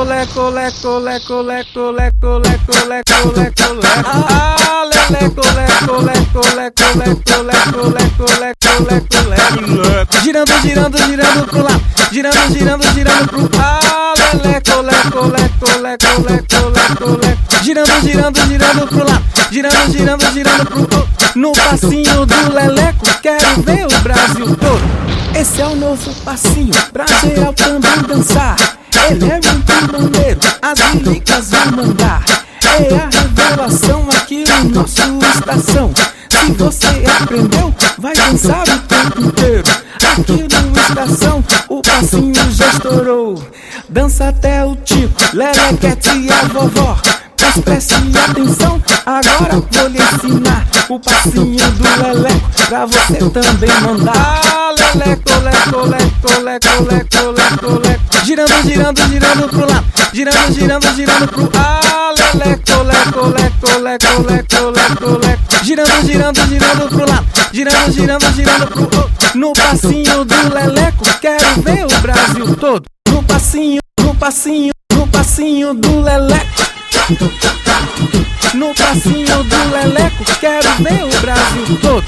leco, leco, leco, leco, leco, leco, leco, leco, leco. Ah, leco, leco, leco, leco, leco, leco, leco, leco, leco, leco. Girando, girando, girando pro lado, girando, girando, girando pro ah, leco, leco, leco, leco, leco, leco, leco. Girando, girando, girando pro lado, girando, girando, girando pro no passinho do leleco, quero ver o Brasil todo. Esse é o novo passinho, pra geral também dançar. Ele é muito maneiro, as líricas vão mandar. É a revelação aqui no nosso estação. Se você aprendeu, vai dançar o tempo inteiro. Aqui no estação, o passinho já estourou. Dança até o Tico, Lelequete e a vovó. Mas preste atenção, agora vou lhe ensinar o passinho do leleco, pra você também mandar. Ah, leleco, leco, leco, leco, leco, leco, leco. Girando, girando, girando pro lado, girando, girando, girando pro ah, leleco, leco, leco, leco, leco, leco, leco. Girando, girando, girando pro lado, girando, girando, girando pro no passinho do leleco, quero ver o Brasil todo. No passinho, no passinho, no passinho do leleco. No passinho do leleco, quero ver o Brasil todo.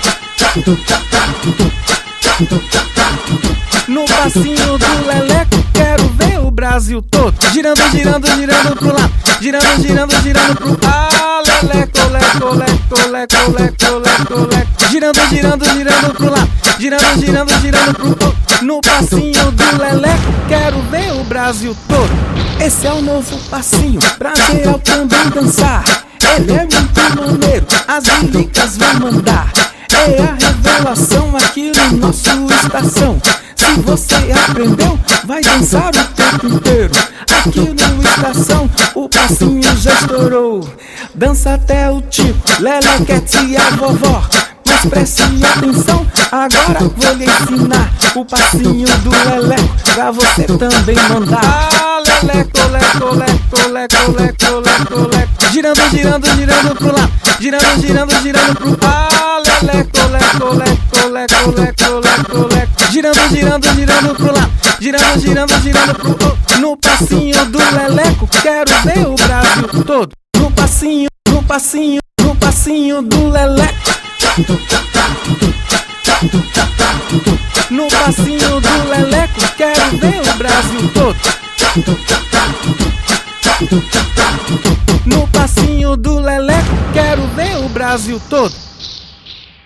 No passinho do leleco, quero ver o Brasil todo. Girando, girando, girando pro lado, girando, girando, girando pro ah, leleco, leco, leco, leco, leco, leco, leco. Girando, girando, girando pro lado, girando, girando, girando pro no passinho do leleco, quero ver o Brasil todo. Esse é o novo passinho, pra geral também dançar. Ele é muito maneiro, as líricas vão mandar. É a revelação aqui no nosso estação. Se você aprendeu, vai dançar o tempo inteiro. Aqui no estação, o passinho já estourou. Dança até o Tico, Lelequete e a vovó. Mas preste atenção, agora vou lhe ensinar o passinho do leleco, pra você também mandar. Ah, leleco, leco, leco, leco, leco, leco, leco. Girando, girando, girando pro lado, girando, girando, girando pro ah, leleco, leco, leco, leco, leco, leco, leco. Girando, girando, girando pro lado, girando, girando, girando pro no passinho do leleco, quero ver o Brasil todo. No passinho, no passinho, no passinho do leleco. No passinho do leleco, quero ver o Brasil todo. No passinho do leleco, quero ver o Brasil todo.